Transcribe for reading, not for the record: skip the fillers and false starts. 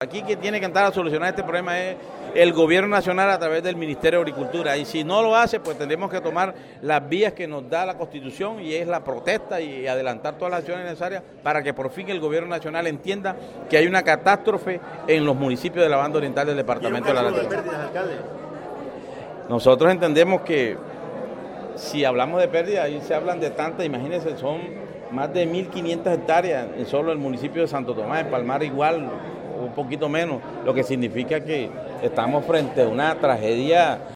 Aquí quien tiene que entrar a solucionar este problema es el gobierno nacional a través del Ministerio de Agricultura, y si no lo hace, pues tendremos que tomar las vías que nos da la Constitución, y es la protesta y adelantar todas las acciones necesarias para que por fin el gobierno nacional entienda que hay una catástrofe en los municipios de la banda oriental del departamento de la Latina. Nosotros entendemos que si hablamos de pérdidas, ahí se hablan de tantas, imagínense, son más de 1.500 hectáreas en solo el municipio de Santo Tomás, en Palmar igual, un poquito menos, lo que significa que estamos frente a una tragedia